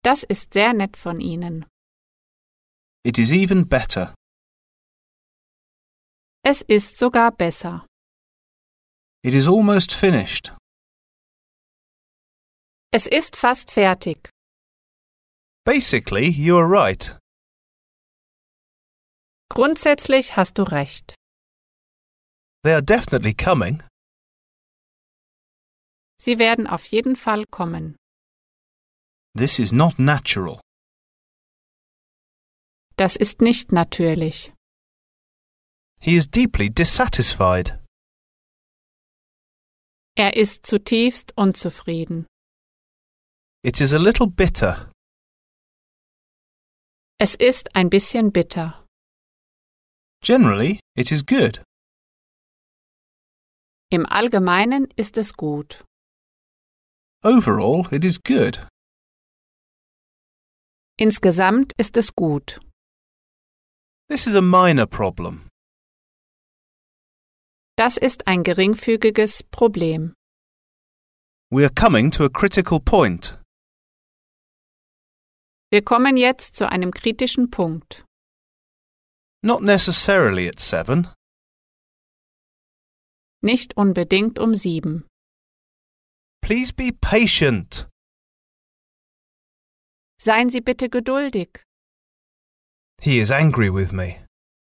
Das ist sehr nett von Ihnen. It is even better. Es ist sogar besser. It is almost finished. Es ist fast fertig. Basically, you are right. Grundsätzlich hast du recht. They are definitely coming. Sie werden auf jeden Fall kommen. This is not natural. Das ist nicht natürlich. He is deeply dissatisfied. Er ist zutiefst unzufrieden. It is a little bitter. Es ist ein bisschen bitter. Generally, it is good. Im Allgemeinen ist es gut. Overall, it is good. Insgesamt ist es gut. This is a minor problem. Das ist ein geringfügiges Problem. We are coming to a critical point. Wir kommen jetzt zu einem kritischen Punkt. Not necessarily at 7. Nicht unbedingt um 7. Please be patient. Seien Sie bitte geduldig. He is angry with me.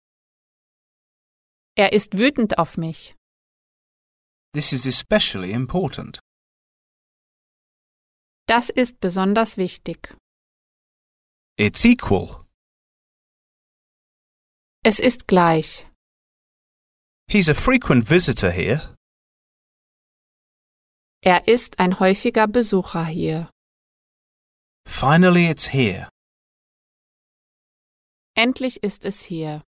Er ist wütend auf mich. This is especially important. Das ist besonders wichtig. It's equal. Es ist gleich. He's a frequent visitor here. Er ist ein häufiger Besucher hier. Finally, it's here. Endlich ist es hier.